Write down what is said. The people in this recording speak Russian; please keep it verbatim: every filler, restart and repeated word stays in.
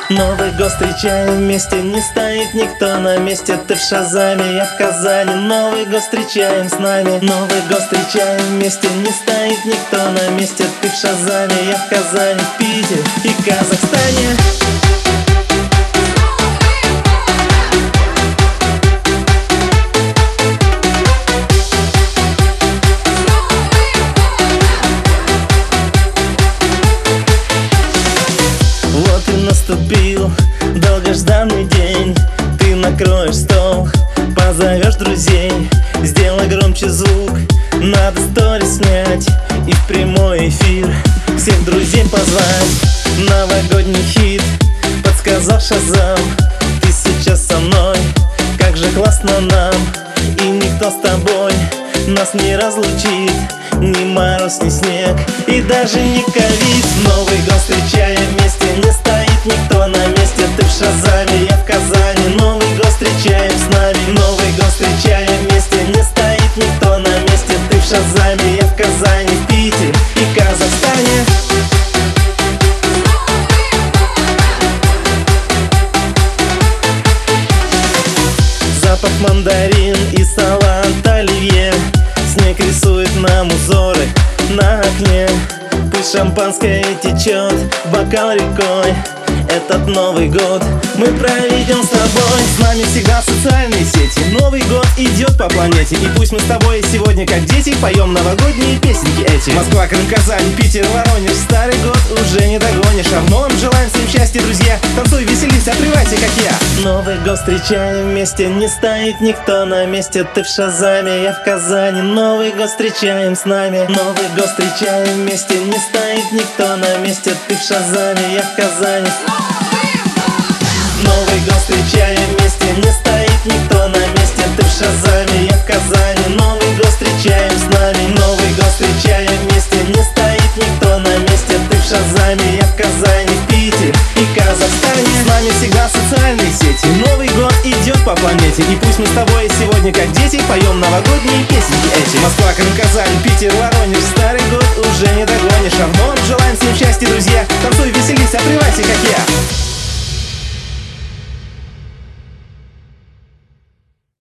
Новый год встречаем вместе, не стоит никто на месте. Ты в Шазаме, я в Казани. Новый год встречаем с нами. Новый год встречаем вместе, не стоит никто на месте. Ты в Шазаме, я в Казани, в Питере и Казахстане. Вот и наступил долгожданный день. Ты накроешь стол, позовешь друзей. Сделай громче звук, надо сторис снять и в прямой эфир всех друзей позвать. Новогодний хит подсказал Шазам. Ты сейчас со мной, как же классно нам. И никто с тобой нас не разлучит, ни мороз, ни снег и даже не ковид. Новый год встречаем вместе, не стоит никто на месте. Ты в Шазаме, я в Казани. Новый год встречаем с нами. Новый год встречаем вместе, не стоит никто на месте. Ты в Шазаме, я в Казани, в Питере и Казахстане. Запах мандарин и салат оливье. Снег рисует нам узоры на окне. Пусть шампанское течет в бокал рекой. Этот Новый год мы проведем с тобой. С нами всегда социальные сети. Новый год идет по планете. И пусть мы с тобой сегодня как дети поем новогодние песенки эти. Москва, Крым, Казань, Питер, Воронеж. Старый год уже не догонишь. А в новом желаем всем счастья, друзья. Танцуй, веселись, отрывайся, как я. Новый год встречаем вместе, не стоит никто на месте. Ты в Шазаме, я в Казани. Новый год встречаем с нами. Новый год встречаем вместе, не стоит никто на месте. Ты в Шазаме, я в Казани. Новый год встречаем вместе, не стоит никто на месте. Ты в Шазаме, я в Казани. Новый год встречаем с нами. Новый год встречаем вместе, не стоит никто на месте. Ты в Шазаме, я в Казани, в Питере и Казахстане. С нами всегда социальные сети. Новый год идет по планете. И пусть мы с тобой сегодня как дети поем новогодние песенки эти. Москва, Крым, Казань, Питер, Воронеж. Старый год уже не догонишь. А в новом желаем всем счастья, друзья. Танцуй, веселись, отрывайся, как я.